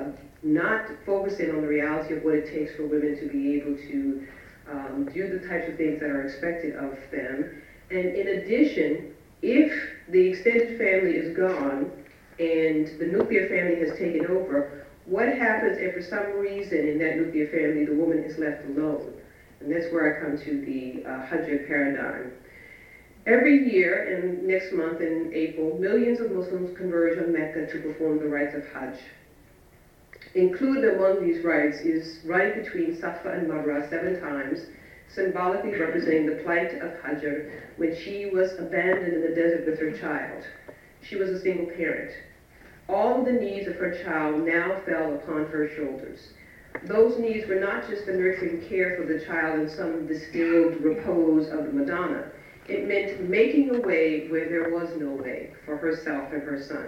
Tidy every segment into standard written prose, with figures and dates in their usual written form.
not focusing on the reality of what it takes for women to be able to do the types of things that are expected of them. And in addition, if the extended family is gone and the nuclear family has taken over, what happens if for some reason in that nuclear family the woman is left alone? And that's where I come to the Hajj paradigm. Every year, and next month in April, millions of Muslims converge on Mecca to perform the rites of Hajj. Included among these rites is right between Safa and Marwa 7 times, symbolically representing the plight of Hajar when she was abandoned in the desert with her child. She was a single parent. All the needs of her child now fell upon her shoulders. Those needs were not just the nurturing care for the child and some distilled repose of the Madonna. It meant making a way where there was no way for herself and her son.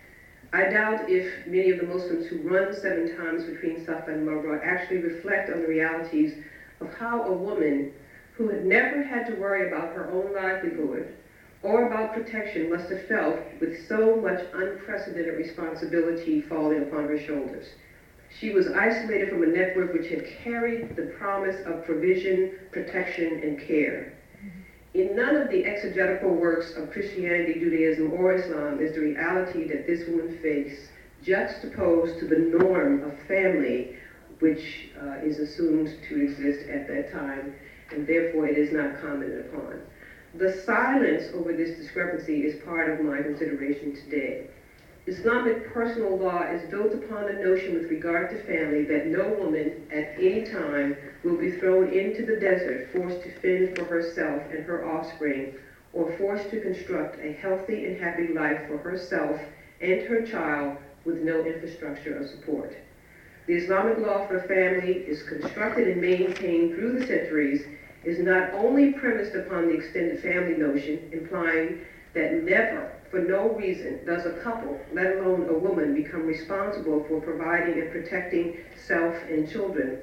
I doubt if many of the Muslims who run 7 times between Safa and Marwa actually reflect on the realities of how a woman who had never had to worry about her own livelihood or about protection must have felt with so much unprecedented responsibility falling upon her shoulders. She was isolated from a network which had carried the promise of provision, protection, and care. In none of the exegetical works of Christianity, Judaism, or Islam is the reality that this woman faced juxtaposed to the norm of family, which is assumed to exist at that time, and therefore it is not commented upon. The silence over this discrepancy is part of my consideration today. Islamic personal law is built upon the notion with regard to family that no woman at any time will be thrown into the desert forced to fend for herself and her offspring, or forced to construct a healthy and happy life for herself and her child with no infrastructure of support. The Islamic law for family is constructed and maintained through the centuries, is not only premised upon the extended family notion, implying that never, for no reason, does a couple, let alone a woman, become responsible for providing and protecting self and children.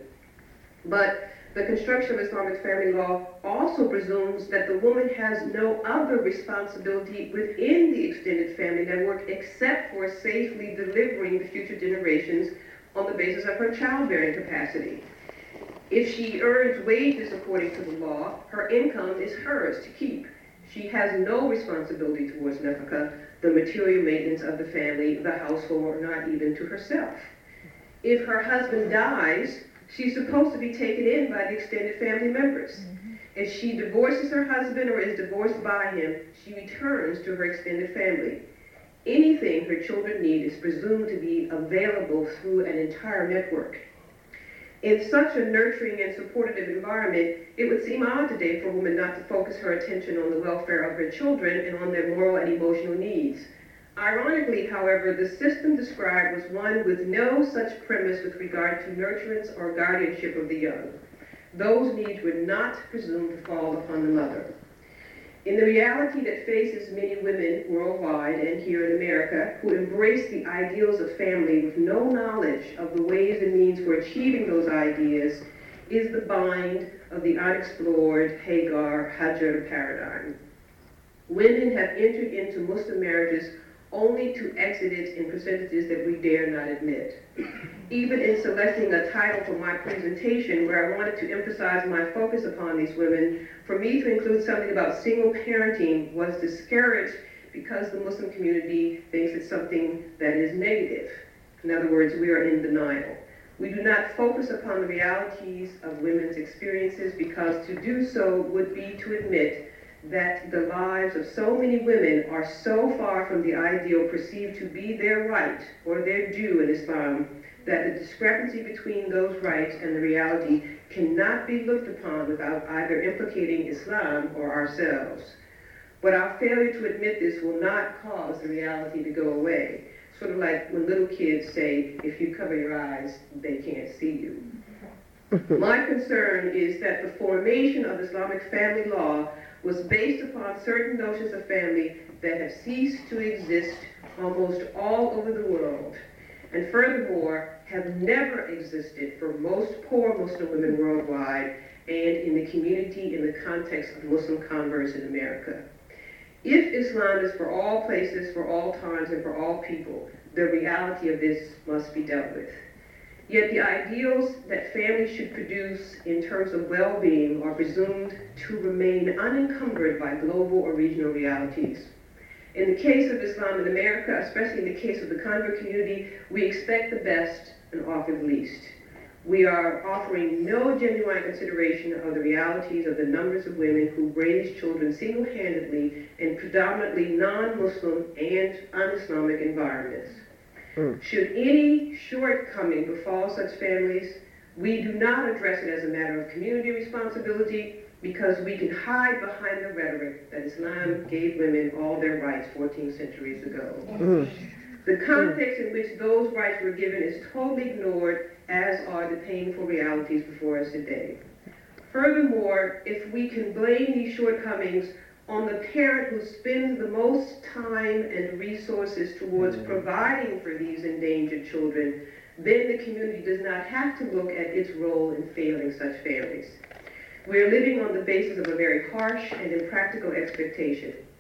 But the construction of Islamic family law also presumes that the woman has no other responsibility within the extended family network except for safely delivering the future generations on the basis of her childbearing capacity. If she earns wages according to the law, her income is hers to keep. She has no responsibility towards nafaka, the material maintenance of the family, the household, or not even to herself. If her husband dies, she's supposed to be taken in by the extended family members. If she divorces her husband or is divorced by him, she returns to her extended family. Anything her children need is presumed to be available through an entire network. In such a nurturing and supportive environment, it would seem odd today for a woman not to focus her attention on the welfare of her children and on their moral and emotional needs. Ironically, however, the system described was one with no such premise with regard to nurturance or guardianship of the young. Those needs were not presumed to fall upon the mother. In the reality that faces many women worldwide and here in America who embrace the ideals of family with no knowledge of the ways and means for achieving those ideas is the bind of the unexplored Hagar Hajar paradigm. Women have entered into Muslim marriages only to exit it in percentages that we dare not admit. Even in selecting a title for my presentation where I wanted to emphasize my focus upon these women, for me to include something about single parenting was discouraged because the Muslim community thinks it's something that is negative. In other words, we are in denial. We do not focus upon the realities of women's experiences because to do so would be to admit that the lives of so many women are so far from the ideal perceived to be their right or their due in Islam that the discrepancy between those rights and the reality cannot be looked upon without either implicating Islam or ourselves. But our failure to admit this will not cause the reality to go away. Sort of like when little kids say, if you cover your eyes, they can't see you. My concern is that the formation of Islamic family law was based upon certain notions of family that have ceased to exist almost all over the world, and furthermore have never existed for most poor Muslim women worldwide and in the community in the context of Muslim converts in America. If Islam is for all places, for all times, and for all people, the reality of this must be dealt with. Yet the ideals that families should produce in terms of well-being are presumed to remain unencumbered by global or regional realities. In the case of Islam in America, especially in the case of the convert community, we expect the best and offer the least. We are offering no genuine consideration of the realities of the numbers of women who raise children single-handedly in predominantly non-Muslim and un-Islamic environments. Should any shortcoming befall such families, we do not address it as a matter of community responsibility because we can hide behind the rhetoric that Islam gave women all their rights 14 centuries ago. The context in which those rights were given is totally ignored, as are the painful realities before us today. Furthermore, if we can blame these shortcomings on the parent who spends the most time and resources towards providing for these endangered children, then the community does not have to look at its role in failing such families. We are living on the basis of a very harsh and impractical expectation.